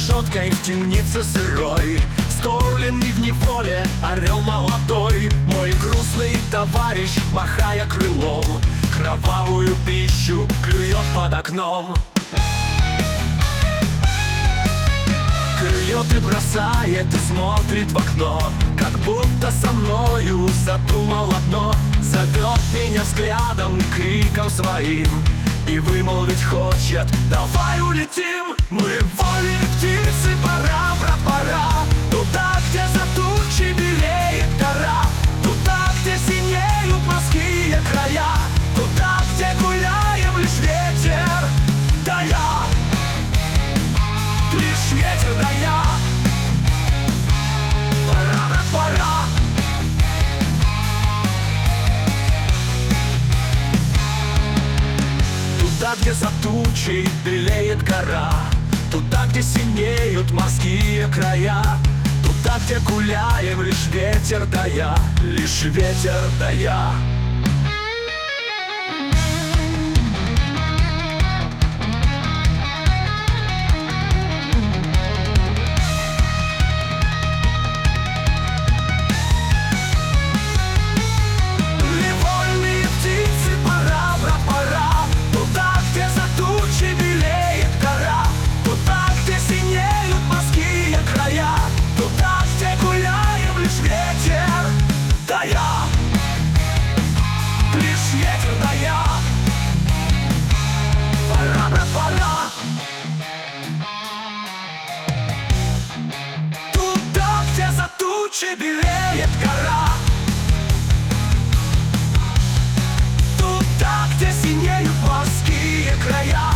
решеткой в темнице сырой, скормленный в неволе орел молодой. Мой грустный товарищ, махая крылом, кровавую пищу клюет под окном. Клюет и бросает, и смотрит в окно, как будто со мною задумал одно. Зовет меня взглядом, криком своим, и вымолвить хочет: давай улетим. Мы вольные птицы, пора, брат, пора, туда, где за тучей белеет гора, туда, где синеют морские края, туда, где гуляем лишь ветер да я, лишь ветер да я. Пора, брат, пора. Туда, где за тучей белеет гора, туда, где синеют морские края, туда, где гуляем лишь ветер да я, лишь ветер да я. Тучи белеет гора, туда, где синеют морские края,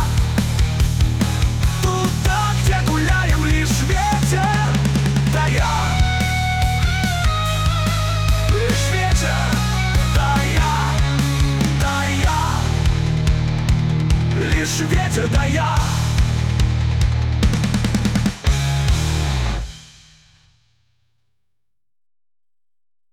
туда, где гуляем лишь ветер да я, лишь ветер да я, лишь ветер да я.